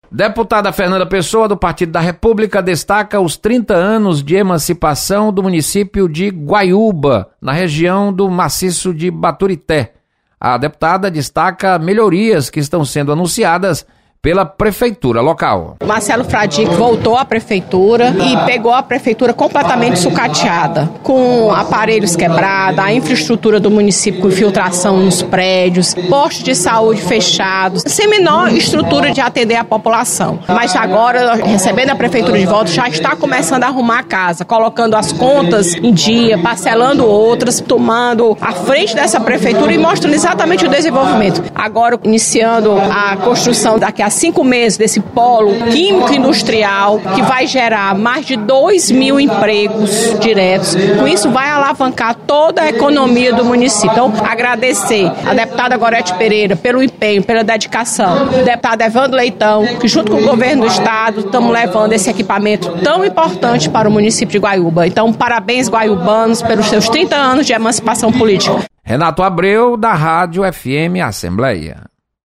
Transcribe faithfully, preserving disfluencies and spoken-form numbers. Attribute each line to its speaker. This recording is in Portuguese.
Speaker 1: Deputada Fernanda Pessoa, do Partido da República, destaca os trinta anos de emancipação do município de Guaiúba, na região do maciço de Baturité. A deputada destaca melhorias que estão sendo anunciadas pela prefeitura local.
Speaker 2: Marcelo Fradique voltou à prefeitura e pegou a prefeitura completamente sucateada, com aparelhos quebrados, a infraestrutura do município com infiltração nos prédios, postos de saúde fechados, sem menor estrutura de atender a população. Mas agora, recebendo a prefeitura de volta, já está começando a arrumar a casa, colocando as contas em dia, parcelando outras, tomando a frente dessa prefeitura e mostrando exatamente o desenvolvimento. Agora, iniciando a construção daqui a cinco meses desse polo químico industrial que vai gerar mais de dois mil empregos diretos. Com isso vai alavancar toda a economia do município. Então, agradecer a deputada Gorete Pereira pelo empenho, pela dedicação, o deputado Evandro Leitão, que junto com o governo do estado estamos levando esse equipamento tão importante para o município de Guaiúba. Então, parabéns guaiubanos pelos seus trinta anos de emancipação política.
Speaker 1: Renato Abreu, da Rádio F M Assembleia.